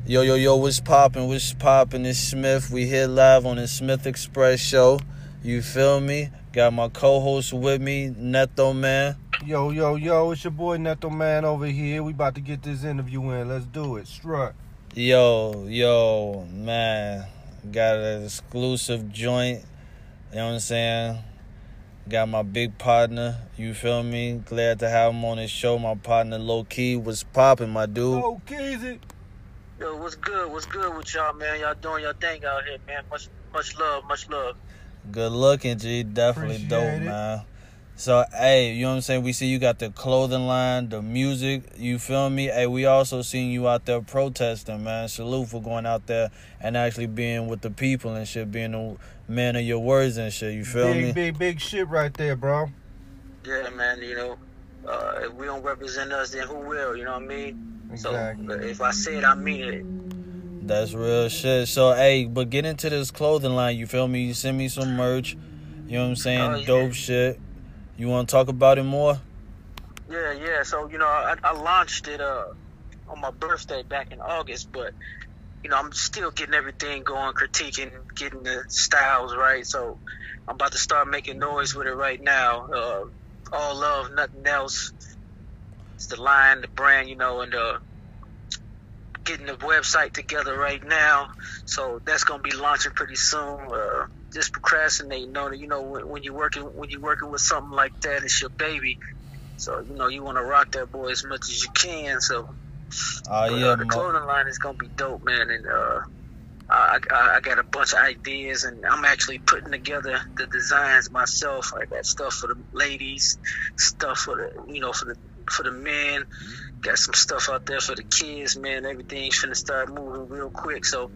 Yo, yo, yo, what's poppin'? What's poppin'? It's Smith. We here live on the Smith Express show. You feel me? Got my co-host with me, Neto Man. Yo, yo, yo, it's your boy Neto Man over here. We about to get this interview in. Let's do it. Strut. Yo, man. Got an exclusive joint. You know what I'm saying? Got my big partner. You feel me? Glad to have him on the show. My partner, Low Key. What's poppin', my dude? Low Key. Yo, what's good? What's good with y'all, man? Y'all doing your thing out here, man. Much love. Good looking, G. Definitely Appreciate dope, it. man. So, hey, you know what I'm saying? We see you got the clothing line, the music, you feel me? Hey, we also seen you out there protesting, man. Salute for going out there and actually being with the people and shit, being a man of your words and shit, you feel me? Big shit right there, bro. Yeah, man, if we don't represent us, then who will, you know what I mean? Exactly. So, if I say it, I mean it. That's real shit. So, hey, but get into this clothing line, you feel me? You send me some merch, you know what I'm saying? Oh, yeah. Dope shit. You want to talk about it more? Yeah. So, I launched it on my birthday back in August, but, I'm still getting everything going, critiquing, getting the styles right. So, I'm about to start making noise with it right now. All love, nothing else. It's the line, the brand, and getting the website together right now. So that's gonna be launching pretty soon. Just procrastinating on it. When you're working with something like that, it's your baby. So you want to rock that boy as much as you can. So the clothing line is gonna be dope, man. And I got a bunch of ideas, and I'm actually putting together the designs myself. I got stuff for the ladies, stuff for the men. Got some stuff out there for the kids, man. Everything's finna start moving real quick. So,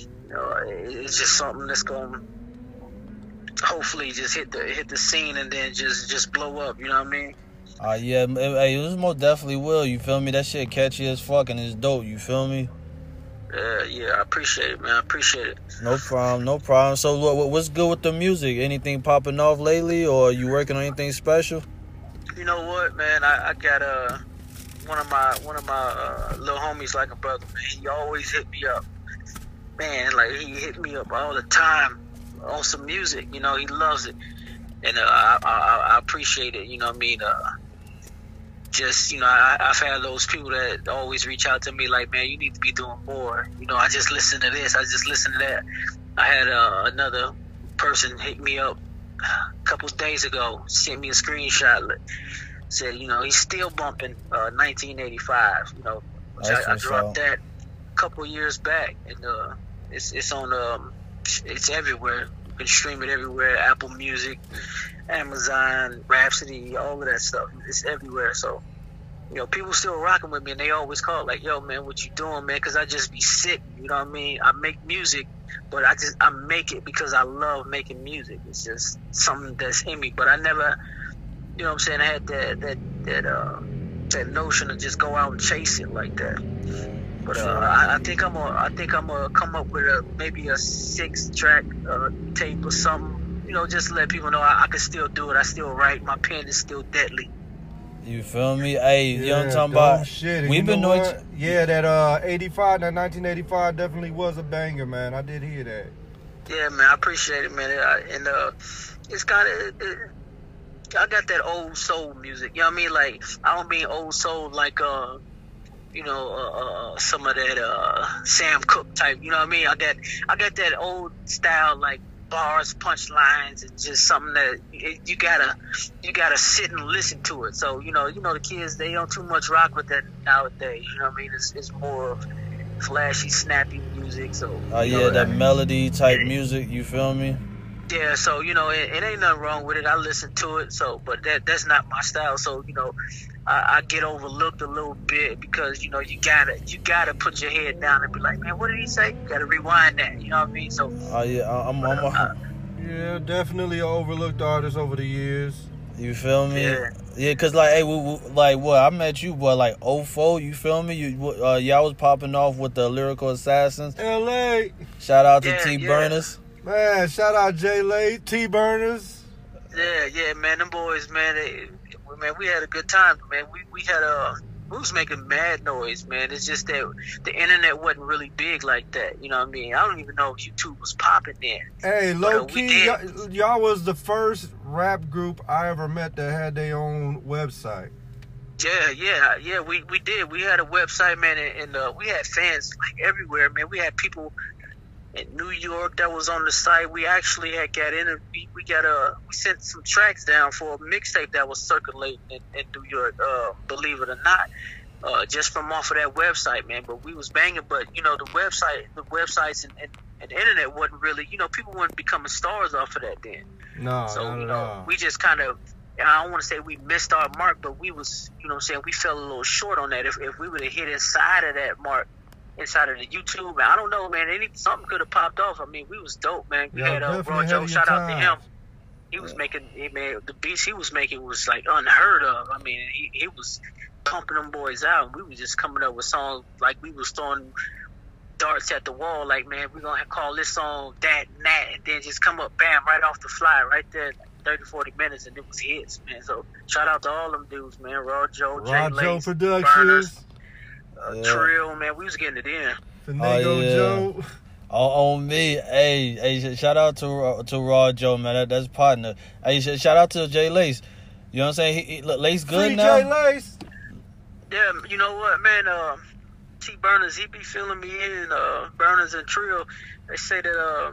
it's just something that's gonna hopefully just hit the scene and then just blow up. You know what I mean? Yeah. Hey, this most definitely will. You feel me? That shit catchy as fuck and it's dope. You feel me? Yeah. I appreciate it, man. I appreciate it. No problem. So, look, what's good with the music? Anything popping off lately, or you working on anything special? You know what, man? I got one of my little homies, like a brother, man. He always hit me up, man. Like, he hit me up all the time on some music. He loves it, and I appreciate it. You know what I mean? I've had those people that always reach out to me like, man, you need to be doing more. I just listen to this. I just listen to that. I had another person hit me up a couple days ago, sent me a screenshot, said, he's still bumping 1985, which I dropped that a couple years back, and it's on it's everywhere. You can stream it everywhere, Apple Music, Amazon, Rhapsody, all of that stuff. It's everywhere. So, people still rocking with me, and they always call like, yo, man, what you doing, man? Because I just be sick, you know what I mean? I make music, but I make it because I love making music. It's just something that's in me. But I never, you know what I'm saying, I had that notion to just go out and chase it like that. But I think I'm gonna come up with maybe a 6-track tape or something. Just to let people know I can still do it. I still write. My pen is still deadly. You feel me? Hey, Yeah, you know what I'm talking about? Shit. We've been doing. Yeah, that 85, that 1985 definitely was a banger, man. I did hear that. Yeah, man, I appreciate it, man. It's kind of. I got that old soul music. You know what I mean? Like, I don't mean old soul like some of that Sam Cooke type. You know what I mean? I got that old style, like bars, punchlines, and just something that you gotta sit and listen to it. So the kids, they don't too much rock with that nowadays. You know what I mean? It's more of flashy, snappy music. So that melody type music. You feel me? Yeah, so it ain't nothing wrong with it. I listen to it, but that's not my style. So I get overlooked a little bit because you gotta put your head down and be like, man, what did he say? You gotta rewind that. You know what I mean? So yeah, definitely an overlooked artist over the years. You feel me? Yeah. Cause like, hey, like what? I met you, boy, like 04. You feel me? Y'all was popping off with the Lyrical Assassins. L.A. Shout out to T Burners. Man, shout out J Lay, T Burners. Yeah, man, them boys, man, we had a good time, man. We had making mad noise, man. It's just that the internet wasn't really big like that. You know what I mean? I don't even know if YouTube was popping then. Hey, low key, y'all was the first rap group I ever met that had their own website. Yeah. We did. We had a website, man, and we had fans like everywhere, man. We had people in New York that was on the site. We actually had got in. We sent some tracks down for a mixtape that was circulating in New York. Believe it or not, just from off of that website, man. But we was banging. But the websites and the internet wasn't really. People weren't becoming stars off of that then. No. So we just kind of. I don't want to say we missed our mark, but we was, we fell a little short on that. If we would have hit inside of that mark, inside of the YouTube, man, I don't know, man. Something could have popped off. I mean, we was dope, man. We had Raw Joe. Shout out to him. He was making, man, the beats he was making was like unheard of. I mean, he was pumping them boys out. We was just coming up with songs like we was throwing darts at the wall. Like, man, we're gonna call this song that and that, and then just come up, bam, right off the fly, right there. 30-40 minutes, and it was hits, man. So shout out to all them dudes, man. Raw Joe, Jay Lace, Productions, Trill, man. We was getting it in. Finago Joe. On me, hey, shout out to Raw Joe, man. That's partner. Hey, shout out to Jay Lace. You know what I'm saying? Lace good Free now. Jay Lace. Yeah, you know what, man? T Burners, he be filling me in. Burners and Trill, they say that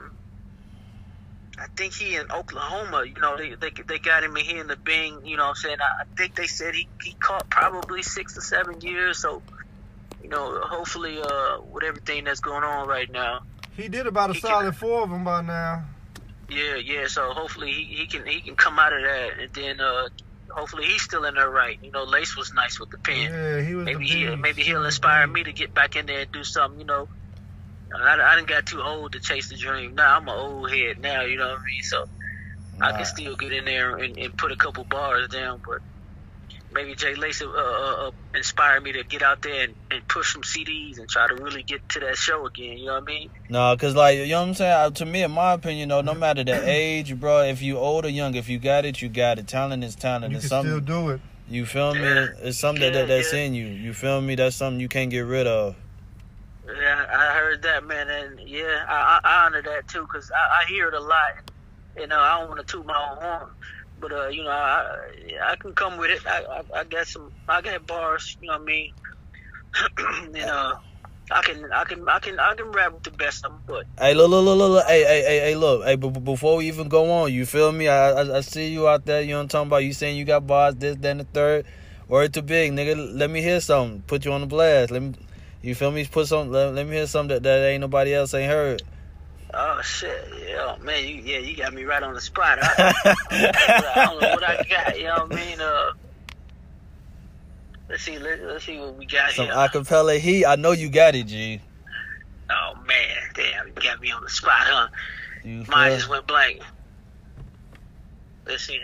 I think he in Oklahoma, they got him in here in the Bing, you know what I'm saying? I think they said he caught probably 6 to 7 years, so, hopefully with everything that's going on right now. He did about a solid 4 of them by now. Yeah, so hopefully he can come out of that, and then hopefully he's still in there right. Lace was nice with the pen. Yeah, he was maybe he'll inspire me to get back in there and do something, I done got too old to chase the dream. Now I'm an old head now, you know what I mean? So I can still get in there and put a couple bars down, but maybe Jay Lace inspired me to get out there and push some CDs and try to really get to that show again, you know what I mean? No, because, you know what I'm saying? To me, in my opinion, no matter the age, bro, if you old or young, if you got it, you got it. Talent is talent. You it's can something, still do it. You feel me? It's something that's in you. You feel me? That's something you can't get rid of. Yeah, I heard that, man, and I honor that too, because I hear it a lot. I don't want to toot my own horn, but I can come with it. I got bars, you know what I mean? and I can rap with the best of them, but hey, look, hey, before we even go on, you feel me? I see you out there, you know what I'm talking about? You saying you got bars, this, then the third. Word too big, nigga. Let me hear something. Put you on the blast. You feel me? Let me hear something that ain't nobody else ain't heard. Oh shit! Yeah, man, you got me right on the spot. I don't know what I got. You know what I mean? Let's see what we got Some here. acapella heat. I know you got it, G. Oh man, damn, you got me on the spot, huh? You Mine just went blank. Let's see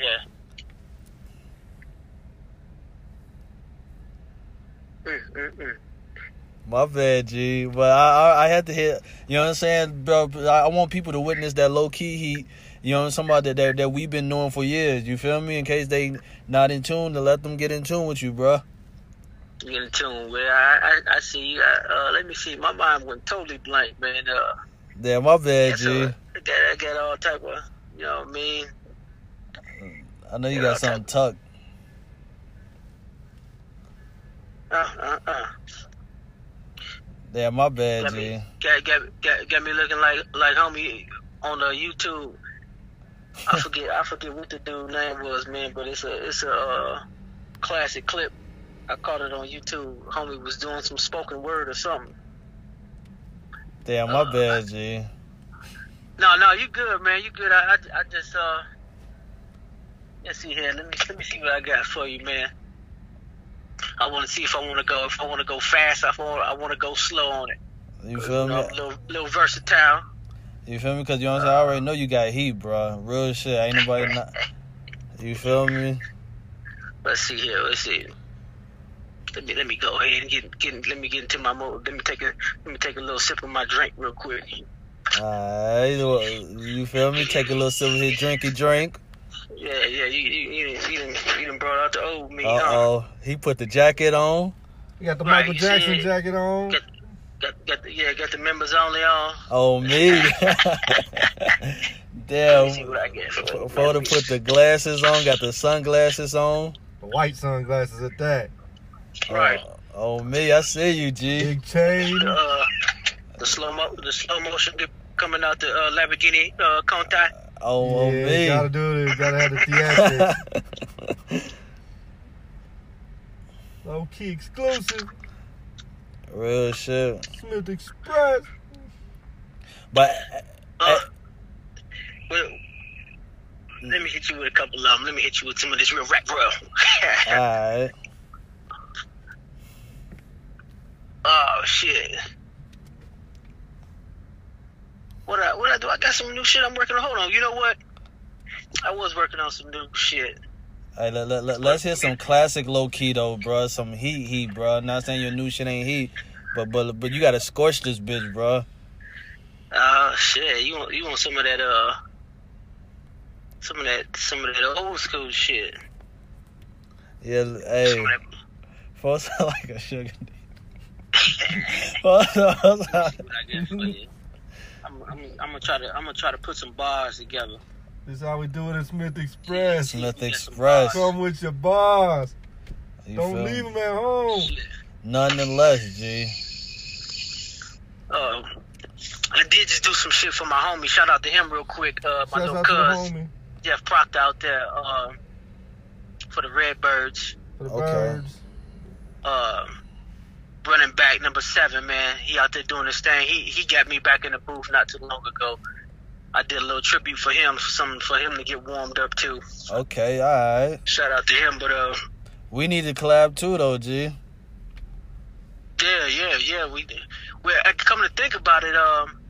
here. My bad, G. But I had to hit, you know what I'm saying, bro? I want people to witness that low-key heat, you know, somebody that we've been knowing for years, you feel me? In case they not in tune, to let them get in tune with you, bro. Get in tune with I see. Let me see. My mind went totally blank, man. Yeah, my bad, G. I got all type of, you know what I mean? I know you got something tucked. Yeah, my bad, G. Got me looking like homie on the YouTube. I forget what the dude's name was, man, but it's a classic clip. I caught it on YouTube. Homie was doing some spoken word or something. Damn, my bad, G. No, you good, man. You good. I just let's see here. Let me see what I got for you, man. I want to see if I want to go fast. I want to go slow on it. You feel me? I'm a little versatile. You feel me? Because you know what I'm saying? I already know you got heat, bro. Real shit. Ain't nobody not. You feel me? Let's see here. Let's see. Let me go ahead and let me get into my mode. Let me take a little sip of my drink real quick. Alright, you feel me? Take a little sip of his drink. Yeah. You done brought out the old me. He put the jacket on. You got the Right, Michael you Jackson see- jacket on. Got the members only on. Oh, me. Let me see Damn. what I get. For to put the glasses on, got the sunglasses on. The white sunglasses at that. Right. Oh, me. I see you, G. Big chain. The slow motion coming out the Lamborghini Countach. Oh, yeah, me. you gotta do it. You gotta have the theatrics. Low key exclusive. Real shit. Smith Express. But Well, let me hit you with a couple of them. Let me hit you with some of this real rap, bro. alright. Oh shit. What I do? I got some new shit I'm working on. Hold on. You know what? I was working on some new shit. Hey, let's hear some classic low key though, bro. Some heat, bro. Not saying your new shit ain't heat, but you gotta scorch this bitch, bro. Shit. You want some of that some of that old school shit. Yeah, Some hey. of that- Folks sound like a sugar daddy. what I get for you. I'm gonna try to put some bars together. This is how we do it in Smith Express. Smith Express. Come with your bars. You Don't feel leave me? them at home. Shit. Nothing less, G. I did just do some shit for my homie. Shout out to him real quick. My Shouts little out to the cuz homie. Jeff Proctor out there for the Redbirds. For the Okay. birds. Running back number 7, man. He out there doing his thing. He got me back in the booth not too long ago. I did a little tribute for him, something for him to get warmed up too. Okay, alright. Shout out to him, but We need to collab too, though, G. yeah. We come to think about it,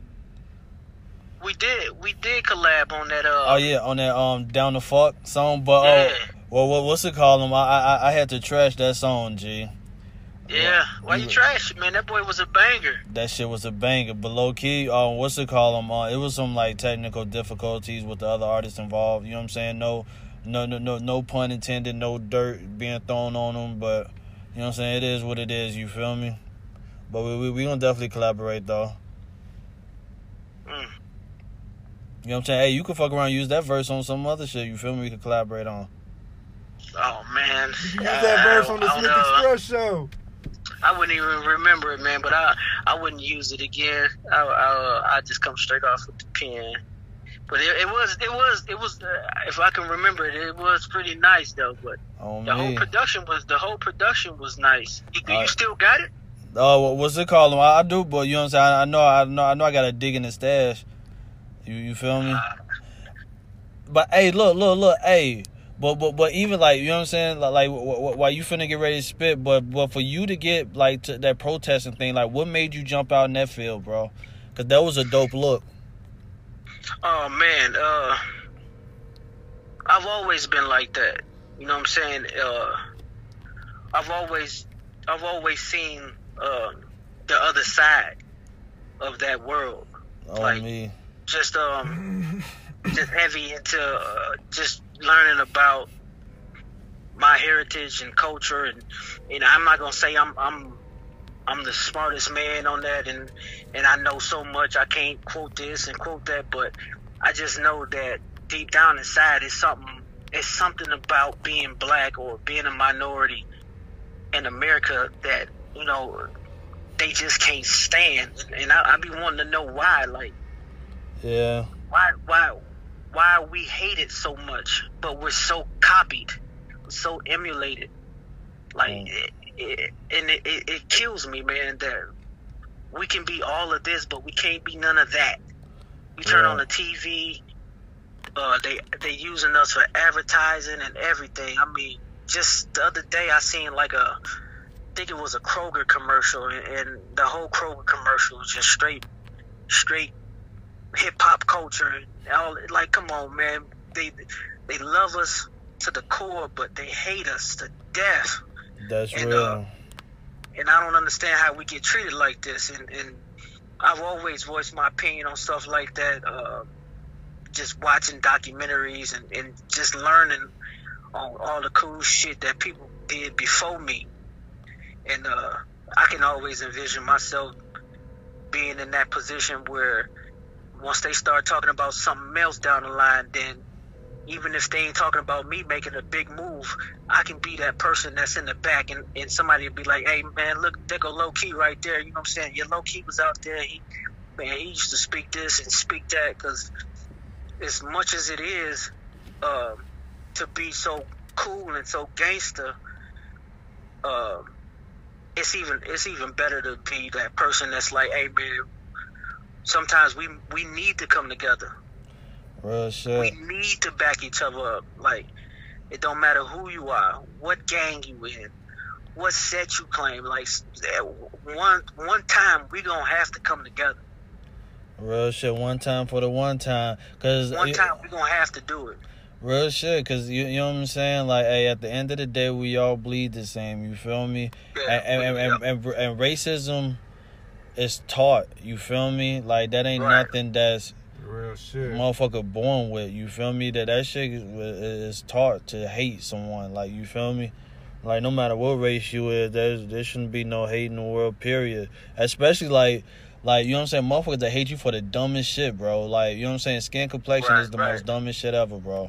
we did collab on that. Oh yeah, on that Down the Fuck song, but Yeah. what's it called? I had to trash that song, G. Yeah, why you trash it, man? That boy was a banger. That shit was a banger, but low key, what's it called? It was some like technical difficulties with the other artists involved. You know what I'm saying? No pun intended. No dirt being thrown on them, but you know what I'm saying? It is what it is. You feel me? But we gonna definitely collaborate though. You know what I'm saying? Hey, you can fuck around and use that verse on some other shit. You feel me? We can collaborate on. Oh man, You can use that verse on the I don't Smith know. Express show. I wouldn't even remember it, man. But I wouldn't use it again. I just come straight off with the pen. But it was if I can remember it, it was pretty nice though. But On the me. whole production was nice. Do you Alright. still got it? Oh, what's it called? I do, but you know what I'm saying? I know I gotta dig in the stash. You feel me? But hey, look, hey. But even like, you know what I'm saying? Like while you finna get ready to spit, but for you to get like to that protesting thing, like what made you jump out in that field, bro? Cause that was a dope look. Oh man, I've always been like that. You know what I'm saying? I've always seen the other side of that world. On Like, me. Just heavy into just learning about my heritage and culture, and I'm not gonna say I'm the smartest man on that, and I know so much. I can't quote this and quote that, but I just know that deep down inside it's something about being black or being a minority in America that they just can't stand, and I be wanting to know why, like Yeah. why we hate it so much, but we're so copied, so emulated, like it kills me, man, that we can be all of this, but we can't be none of that. You turn on the TV, they using us for advertising and everything. I mean, just the other day I seen I think it was a Kroger commercial, and the whole Kroger commercial was just straight hip hop culture. And all, like, come on, man, they love us to the core, but they hate us to death. That's And, real. And I don't understand how we get treated like this. And I've always voiced my opinion on stuff like that. Just watching documentaries and just learning on all the cool shit that people did before me. And I can always envision myself being in that position where once they start talking about something else down the line, then even if they ain't talking about me making a big move, I can be that person that's in the back, and somebody will be like, hey, man, look, there go Low Key right there. You know what I'm saying? Yeah, Low Key was out there. He used to speak this and speak that, because as much as it is to be so cool and so gangster, it's even better to be that person that's like, hey, man, sometimes we need to come together. Real shit. We need to back each other up. Like, it don't matter who you are, what gang you in, what set you claim. Like, one time we gonna have to come together. Real shit. One time for the one time. Cause one time we gonna have to do it. Real shit. Cause you know what I'm saying. Like, hey, at the end of the day, we all bleed the same. You feel me? Yeah, and racism is taught. You feel me? Like, that ain't nothing that's real shit motherfucker born with. You feel me? That shit is taught to hate someone. Like, you feel me? Like, no matter what race you is, there shouldn't be no hate in the world, period. Especially like, you know what I'm saying? Motherfuckers that hate you for the dumbest shit, bro. Like, you know what I'm saying? Skin complexion is the most dumbest shit ever, bro.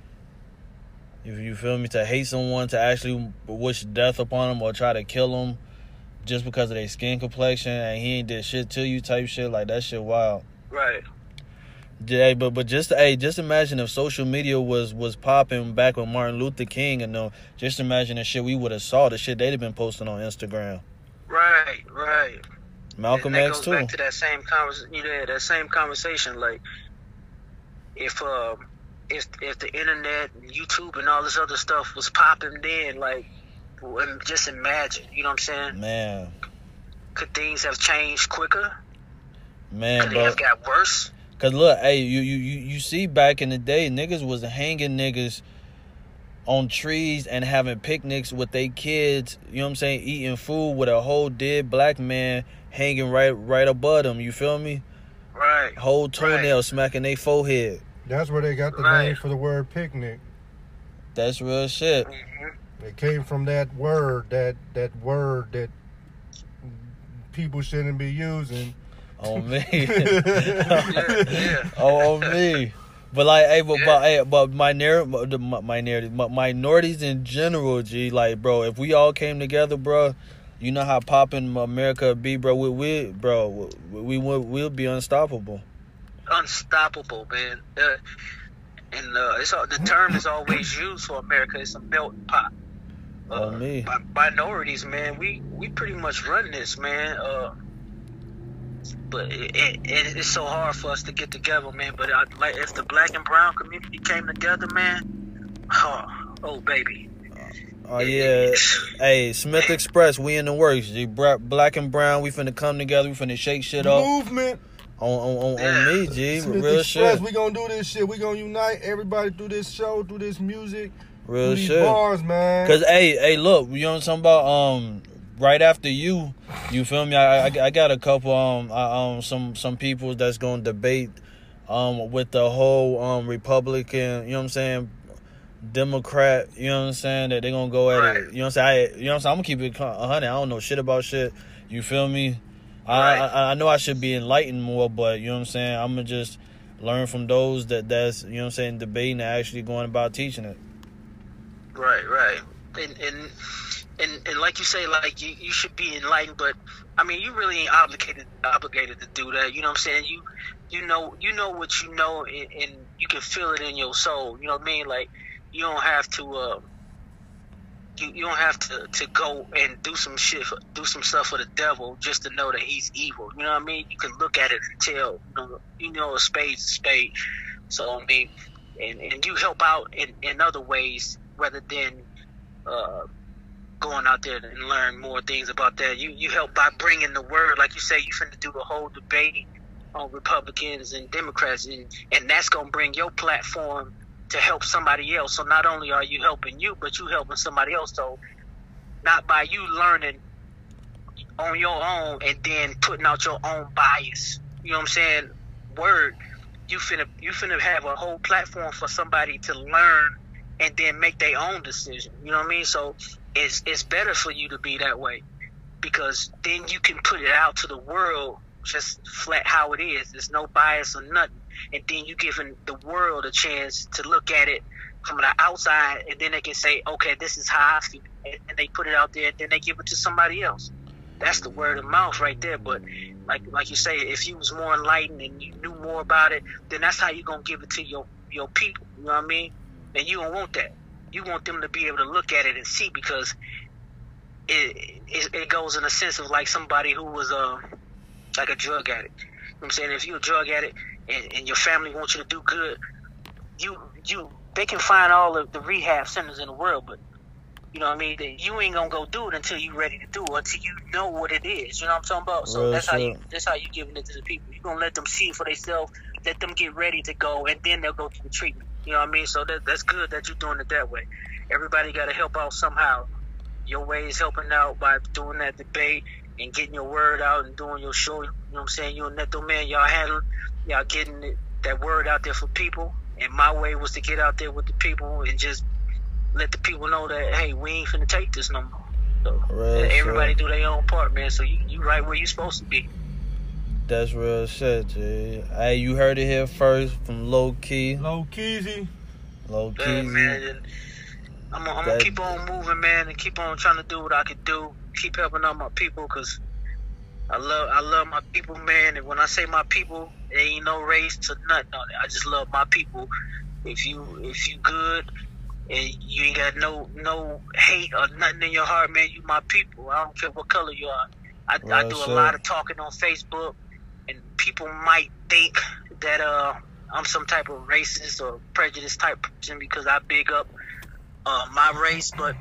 If you feel me? To hate someone, to actually wish death upon them or try to kill them just because of their skin complexion and he ain't did shit to you type shit, like, that shit wild. Right. Yeah, but just imagine if social media was popping back with Martin Luther King and them. Just imagine the shit we would have saw, the shit they'd have been posting on Instagram. Right. Malcolm X too. Back to that same conversation. Like, if the internet, and YouTube, and all this other stuff was popping then, like, just imagine. You know what I'm saying? Man, could things have changed quicker? Man, could they have got worse? Cause look, hey, you see back in the day, niggas was hanging niggas on trees and having picnics with their kids, you know what I'm saying, eating food with a whole dead black man hanging right above them, you feel me? Right. Whole toenail smacking their forehead. That's where they got the name for the word picnic. That's real shit. Mm-hmm. It came from that word that people shouldn't be using. On me. Yeah. On me. But like, hey, but minorities in general, G, like, bro, if we all came together, bro, you know how poppin' America be, bro. We'll be unstoppable. Unstoppable, man. The term is always used for America. It's a melting pot. On me. Minorities, man. We pretty much run this, man. But it's so hard for us to get together, man. But like, if the black and brown community came together, man, oh baby. Oh yeah. Hey, Smith Express, we in the works. G. Black and brown, we finna come together. We finna shake shit up. Movement. On me, G. Smith Real Express, shit. We gonna do this shit. We gonna unite everybody through this show, through this music, real through these shit. bars, man. Cause hey, look, you know what I'm talking about? Right after you feel me? I got a couple some people that's gonna debate with the whole Republican, you know what I'm saying, Democrat, you know what I'm saying, that they're gonna go at it. You know what I'm saying? I'm gonna keep it 100. I don't know shit about shit. You feel me? I know I should be enlightened more, but you know what I'm saying, I'm gonna just learn from those that's you know what I'm saying, debating and actually going about teaching it. Right. And like you say, like, you should be enlightened, but I mean, you really ain't obligated to do that. You know what I'm saying? You know what you know, and you can feel it in your soul. You know what I mean? Like, you don't have to you don't have to go and do some stuff for the devil just to know that he's evil. You know what I mean? You can look at it and tell. You know a spade's a spade. So I mean, and you help out in other ways rather than going out there and learn more things about that. You help by bringing the word. Like you say, you finna do the whole debate on Republicans and Democrats, and that's gonna bring your platform to help somebody else. So not only are you helping you, but you helping somebody else. So not by you learning on your own and then putting out your own bias. You know what I'm saying? Word. You finna have a whole platform for somebody to learn and then make their own decision. You know what I mean? So it's better for you to be that way. because then you can put it out to the world just flat how it is. There's no bias or nothing. And then you giving the world a chance to look at it from the outside, and then they can say, okay, this is how I feel. And they put it out there, and then they give it to somebody else. That's the word of mouth right there. But like you say, if you was more enlightened and you knew more about it, then that's how you're going to give it to your people. You know what I mean? And you don't want that. You want them to be able to look at it and see, because it goes in a sense of like somebody who was like a drug addict. You know what I'm saying? If you're a drug addict and your family wants you to do good, they can find all of the rehab centers in the world, but you know what I mean? You ain't gonna go do it until you ready to do it, until you know what it is. You know what I'm talking about? So that's how you giving it to the people. You're gonna let them see it for themselves, let them get ready to go, and then they'll go to the treatment. You know what I mean? So that's good that you're doing it that way. Everybody gotta help out somehow. Your way is helping out by doing that debate and getting your word out and doing your show. You know what I'm saying? You're a Neto man. Y'all getting that word out there for people. And my way was to get out there with the people and just let the people know that, hey, we ain't finna take this no more. So everybody do their own part, man. So you right where you supposed to be. That's real shit, G. Hey, you heard it here first from Low Key. Low Keezy. Yeah, man. I'm gonna keep on moving, man, and keep on trying to do what I can do. Keep helping out my people, because I love my people, man. And when I say my people, there ain't no race or nothing on it. I just love my people. If you good and you ain't got no hate or nothing in your heart, man, you my people. I don't care what color you are. I do a lot of talking on Facebook, and people might think that I'm some type of racist or prejudice type person because I big up my race, but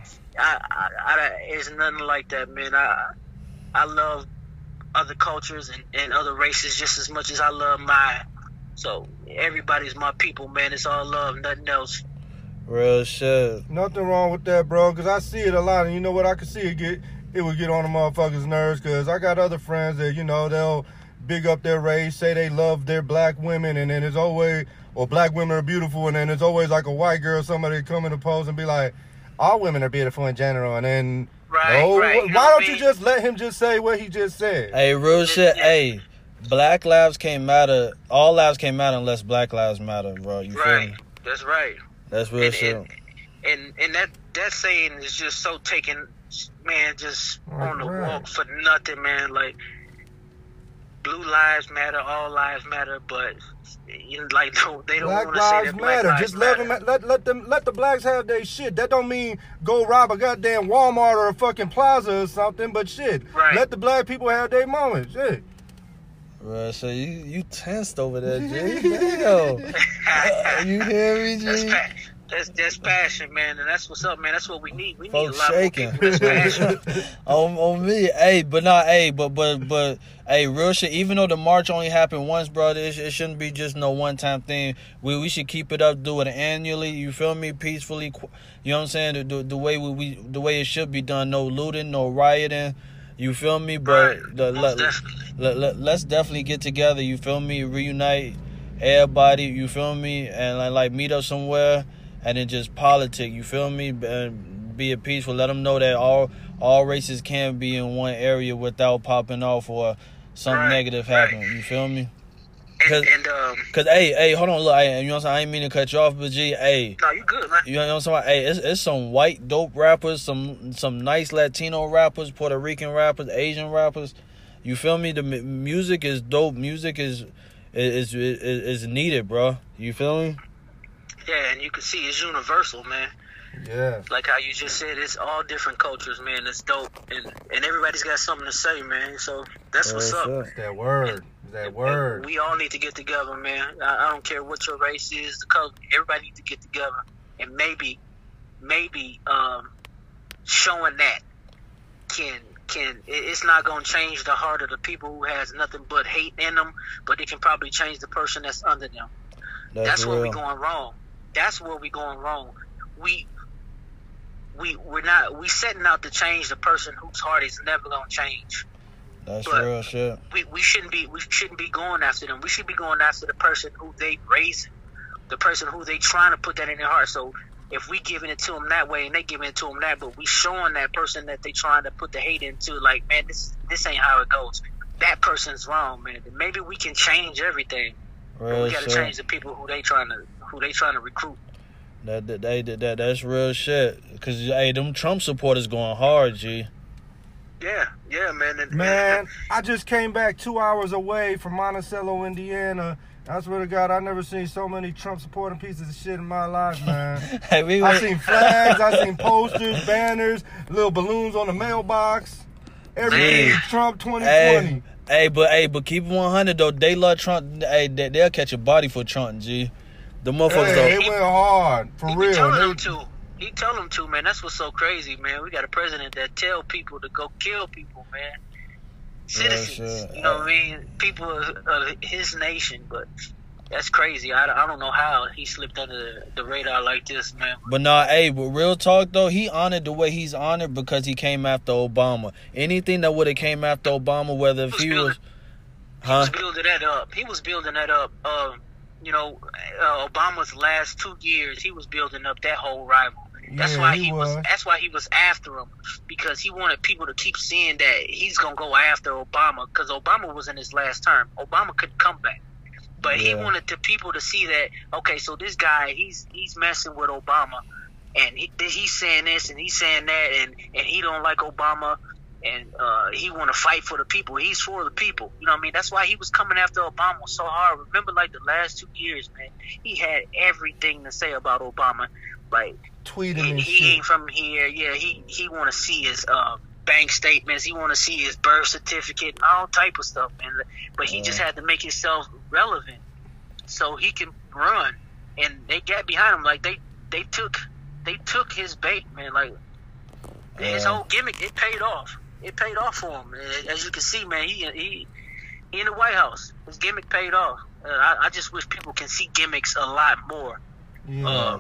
it's nothing like that, man. I love other cultures and other races just as much as I love mine. So everybody's my people, man. It's all love, nothing else. Real shit. Nothing wrong with that, bro, because I see it a lot, and you know what? I can see it would get on the motherfuckers' nerves, because I got other friends that, you know, they'll big up their race, say they love their black women, and then there's always, or black women are beautiful, and then there's always like a white girl, somebody come in the pose and be like, all women are beautiful in general, and then right. Why don't you just let him just say what he just said? Hey, real shit. Hey, Black lives can't matter. All lives can't matter unless Black lives matter, bro. You feel me? That's right. That's real shit. And that saying is just so taken, man, just on the walk for nothing, man. Like, blue lives matter, all lives matter, but you know, like, no, they don't want to say that Black lives just matter. let them, let the blacks have their shit. That don't mean go rob a goddamn Walmart or a fucking Plaza or something, but shit, let the black people have their moments. Shit. Bro, so you tensed over there, G. Damn. You hear me, G? That's passion, man, and that's what's up, man. That's what we need. We Folks need a lot shaking. more people that's passionate. on me, hey, but hey, real shit. Even though the march only happened once, bro, it shouldn't be just no one time thing. We should keep it up, do it annually. You feel me? Peacefully. You know what I'm saying? The way the way it should be done. No looting, no rioting. You feel me? But let's definitely get together. You feel me? Reunite everybody. You feel me? And like meet up somewhere. And then just politic, you feel me? And be peaceful. Let them know that all races can be in one area without popping off or something negative happening. You feel me? Cause hey, hold on, look, you know what I'm saying? I ain't mean to cut you off, but G, hey. No, you good, man. You know what I'm saying? Hey, it's some white dope rappers, some nice Latino rappers, Puerto Rican rappers, Asian rappers. You feel me? The music is dope. Music is needed, bro. You feel me? Yeah, and you can see it's universal, man. Yeah. Like how you just said, it's all different cultures, man. It's dope. And everybody's got something to say, man. So that's what's up. It's that word. And we all need to get together, man. I don't care what your race is, the color. Everybody needs to get together. And maybe showing that it's not going to change the heart of the people who has nothing but hate in them, but it can probably change the person that's under them. That's where we're going wrong. That's where we're going wrong. We setting out to change the person whose heart is never gonna change. That's real shit. We shouldn't be going after them. We should be going after the person who they raising, the person who they trying to put that in their heart. So if we giving it to them that way and they giving it to them that, but we showing that person that they trying to put the hate into, like, man, this ain't how it goes. That person's wrong, man. Maybe we can change everything. But we gotta change the people who they trying to recruit. That's real shit. Cause hey, them Trump supporters going hard, G. Yeah, man. Man, I just came back 2 hours away from Monticello, Indiana. I swear to God, I never seen so many Trump supporting pieces of shit in my life, man. Hey, I seen flags, I seen posters, banners, little balloons on the mailbox. Everything Trump 2020. But keep it 100 though. They love Trump. Hey, they'll catch a body for Trump, G. The motherfuckers though. They went hard for real. He told them to, man. That's what's so crazy, man. We got a president that tell people to go kill people, man. Citizens, you know what I mean? People of his nation, but that's crazy. I don't know how he slipped under the radar like this, man. But but real talk though, he honored the way he's honored because he came after Obama. Anything that would have came after Obama, whether if he was building that up. He was building that up. Obama's last 2 years, he was building up that whole rival. That's why he was after him, because he wanted people to keep seeing that he's gonna go after Obama, because Obama was in his last term. Obama couldn't come back, but he wanted the people to see that, okay, so this guy, he's messing with Obama, and he's saying this and he's saying that, and he don't like Obama, and he want to fight for the people. He's for the people. You know what I mean? That's why he was coming after Obama so hard. Remember, like, the last 2 years, man, he had everything to say about Obama. Like, tweeting he ain't from here. Yeah, he want to see his bank statements. He want to see his birth certificate, all type of stuff, man. But he just had to make himself relevant so he can run. And they got behind him. Like, they took his bait, man. Like, his whole gimmick, it paid off. It paid off for him. As you can see, man, he in the White House. His gimmick paid off. I just wish people can see gimmicks a lot more. Yeah.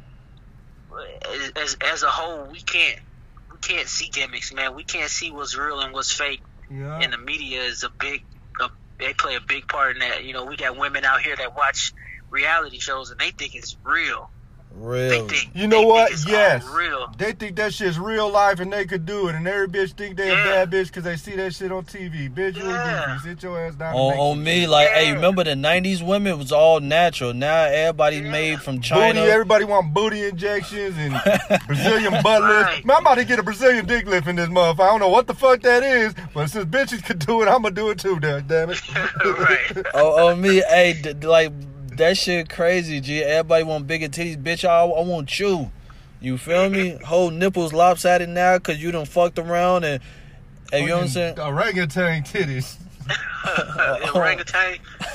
As a whole, we can't see gimmicks, man. We can't see what's real and what's fake. Yeah. And the media is they play a big part in that. You know, we got women out here that watch reality shows and they think it's real. You know what? Yes. Real. They think that shit's real life and they could do it. And every bitch think they a bad bitch because they see that shit on TV. Bitch, you a goofy. Sit your ass down. On me, like, hey, remember the 90s women was all natural. Now everybody's made from China. Booty, everybody want booty injections and Brazilian butt lift. Man, I'm about to get a Brazilian dick lift in this motherfucker. I don't know what the fuck that is, but since bitches could do it, I'm going to do it too, damn it. Right. On me, hey, like, that shit crazy, G. Everybody want bigger titties. Bitch, I want you. You feel me? Whole nipples lopsided now because you done fucked around and you know what I'm saying? Orangutan titties. Orangutan.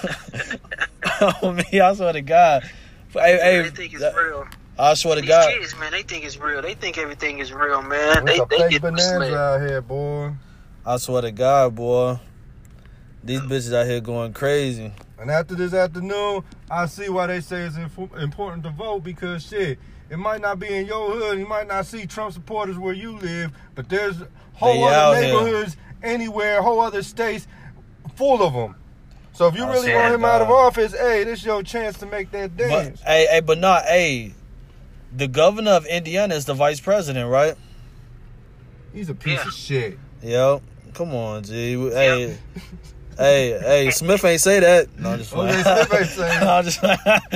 On me, I swear to God. They think it's real. I swear to These God. kids, man, they think it's real. They think everything is real, man. There's They fake get bananas misled. out here, boy. I swear to God, boy. These bitches out here going crazy. And after this afternoon, I see why they say it's important to vote, because shit, it might not be in your hood, you might not see Trump supporters where you live, but there's whole other neighborhoods anywhere, whole other states full of them. So if you really want him out of office, hey, this is your chance to make that dance. But the governor of Indiana is the vice president, right? He's a piece of shit. Yep. Come on, G. Hey, Smith ain't say that. No, I'm just playing. Smith ain't say that. No, I'm just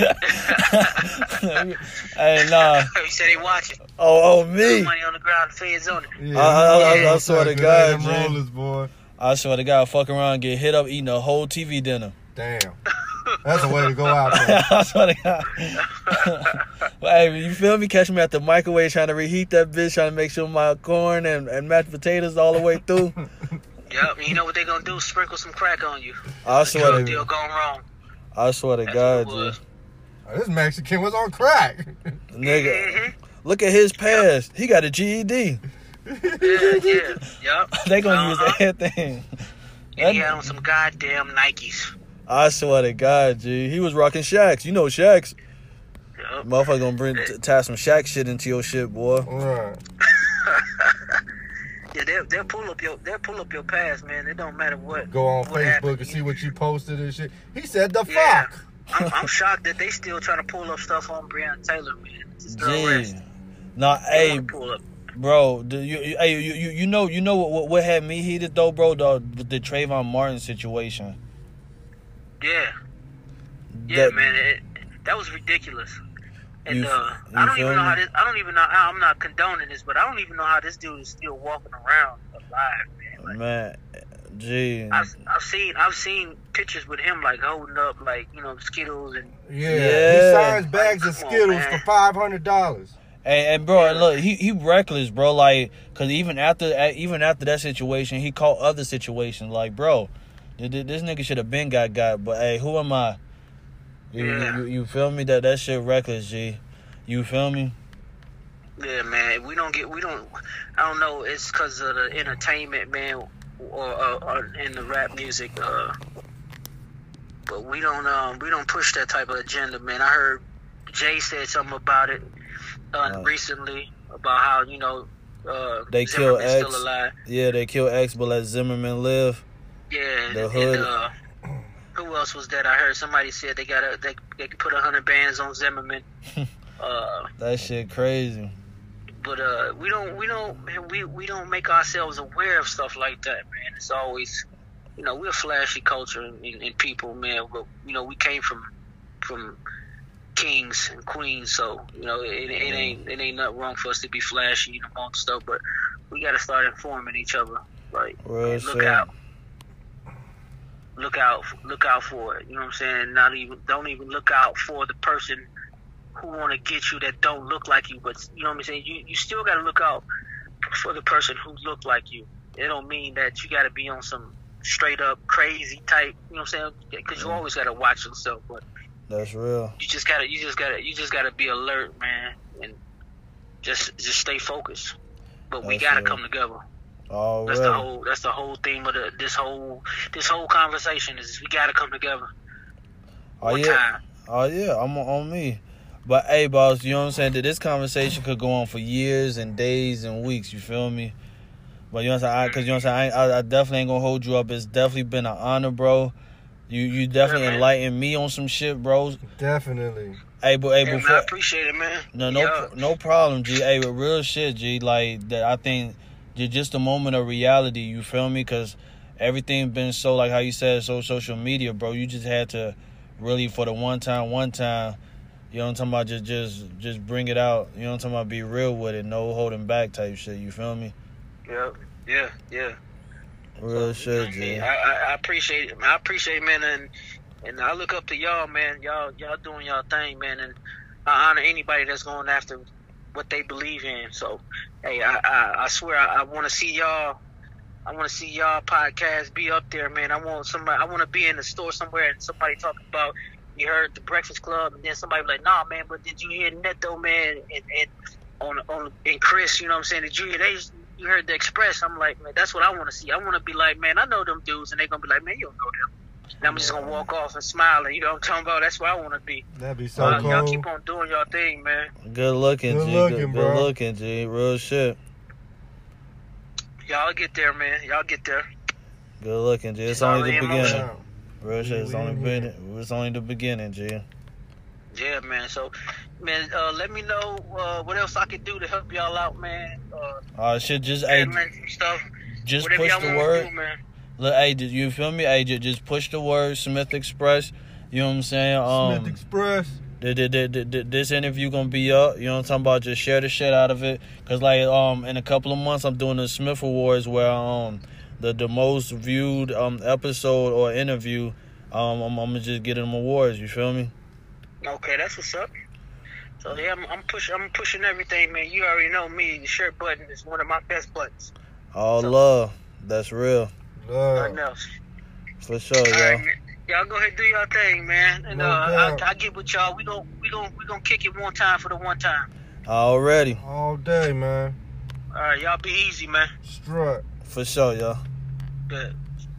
hey, nah. He said he watching. Oh, me. Money on the ground, feds on it. Yeah, I swear to God, G. Rollers, boy. I swear to God, fuck around and get hit up eating a whole TV dinner. Damn. That's a way to go out there. I swear to God. Hey, you feel me? Catch me at the microwave trying to reheat that bitch, trying to make sure my corn and mashed potatoes all the way through. Yep, you know what they gonna do? Sprinkle some crack on you. I swear to deal going wrong. I swear to God, G. This Mexican was on crack. Nigga, look at his past. He got a GED. Yep. They gonna use everything. And he had on some goddamn Nikes. I swear to God, G. He was rocking Shaqs. You know Shaqs. Yep. Motherfucker gonna tie some Shaq shit into your shit, boy. Right. Yeah, they'll pull up your past, man. It don't matter what. Go on what Facebook happened. and see what you posted and shit. He said the fuck. I'm shocked that they still trying to pull up stuff on Breonna Taylor, man. This girl rest. Nah, They hey, wanna pull up. bro, you know what had me heated though, bro? The Trayvon Martin situation. Yeah, That- man, that was ridiculous. And You I don't feel even know me? how this. I don't even know. I'm not condoning this, but I don't even know how this dude is still walking around alive, man. Like, Man, gee. I've seen pictures with him like holding up like Skittles and Yeah. Yeah. He signs bags of Come on, Skittles man. for $500. And bro, and look, he reckless, bro. Like, cause even after that situation, he caught other situations. Like, bro, this nigga should have been got. But hey, who am I? You feel me? That shit reckless, G. You feel me? yeah, man. We don't. I don't know. It's because of the entertainment, man, or in the rap music. But we don't push that type of agenda, man. I heard Jay said something about it recently about how They killed Zimmerman's X. still alive. Yeah, they killed X, but let Zimmerman live. Yeah, The and hood. who else was that? I heard somebody said they could put 100 bands on Zimmerman. That shit crazy. But we don't make ourselves aware of stuff like that, man. It's always, we're a flashy culture and people, man. But we came from kings and queens, so it ain't nothing wrong for us to be flashy and amongst stuff. But we got to start informing each other, like Real and shit. look out for it. You know what I'm saying? Don't even look out for the person who want to get you that don't look like you, but you know what I'm saying? You still got to look out for the person who look like you. It don't mean that you got to be on some straight up crazy type, you know what I'm saying? Because you always got to watch yourself, but That's real. you just gotta be alert, man, and just stay focused. But we That's gotta real. come together. Already. That's the whole theme of this whole conversation is we gotta come together. Oh One yeah. time. Oh yeah, I'm on me. But hey, boss, you know what I'm saying? That this conversation could go on for years and days and weeks. You feel me? But you know what I'm saying? Because you know what I'm saying? I definitely ain't gonna hold you up. It's definitely been an honor, bro. You definitely Yeah, man. enlightened me on some shit, bro. Definitely. Hey, but Yeah, man, before I appreciate it, man. no problem, G. Hey, with real shit, G. Like that, I think just a moment of reality. You feel me? Because everything been so like how you said, so social media, bro. You just had to really for the one time. You know what I'm talking about? Just bring it out. You know what I'm talking about? Be real with it. No holding back type shit. You feel me? Yeah. Real shit, G. I appreciate it. I appreciate it, man, and I look up to y'all, man. Y'all doing y'all thing, man, and I honor anybody that's going after what they believe in. So, hey, I swear I want to see y'all. I want to see y'all podcast be up there, man. I want to be in the store somewhere and somebody talking about you heard the Breakfast Club, and then somebody be like, nah, man, but did you hear Neto, man, and Chris? You know what I'm saying? Did you hear you heard the Express? I'm like, man, that's what I want to see. I want to be like, man, I know them dudes, and they're gonna be like, man, you don't know them. And I'm just gonna walk off and smile, and you know what I'm talking about? That's what I want to be. That'd be so cool. Y'all keep on doing y'all thing, man. Good looking, Good G. looking, bro. Good looking, G. Real shit. Y'all get there, man. Y'all get there. Good looking, G. It's It's only the already in beginning. motion. Real shit. It's only the beginning, G. Yeah, man. So, man, let me know what else I can do to help y'all out, man. Shit. Just hey, Stuff. just Whatever push y'all the wanna word. do, man. Look, hey, did you feel me? Hey, just push the word, Smith Express. You know what I'm saying? Smith Express. This interview gonna be up. You know what I'm talking about? Just share the shit out of it. Cause like in a couple of months I'm doing the Smith Awards where the most viewed episode or interview I'm gonna just get them awards. You feel me? Okay, that's what's up. So yeah, I'm pushing everything, man. You already know me. The shirt button is one of my best buttons. All love. That's real. Nothing else. For sure, All y'all. right, man. Y'all go ahead and do your thing, man. And No doubt. I get with y'all. We gonna kick it one time for the one time. Already. All day, man. All right, y'all be easy, man. Strut. For sure, y'all. Good.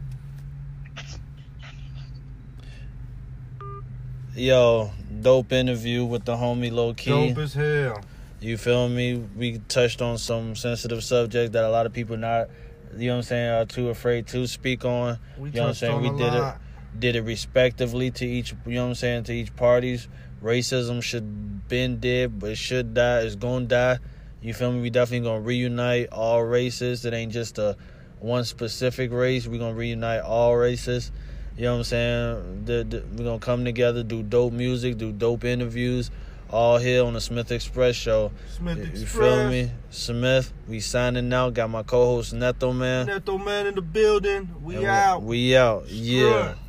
Yo, dope interview with the homie Low Key. Dope as hell. You feel me? We touched on some sensitive subjects that a lot of people not, you know what I'm saying, are too afraid to speak on. We You know what I'm touched saying? on We a did lot. it. did it respectively to each, you know what I'm saying, to each parties. Racism should been dead, but it should die. It's gonna die. You feel me? We definitely gonna reunite all races. It ain't just a one specific race. We gonna reunite all races. You know what I'm saying? We gonna come together, do dope music, do dope interviews, all here on the Smith Express show. You feel me? Smith, we signing out. Got my co-host Neto Man. Neto Man in the building. We out. We out. Yeah.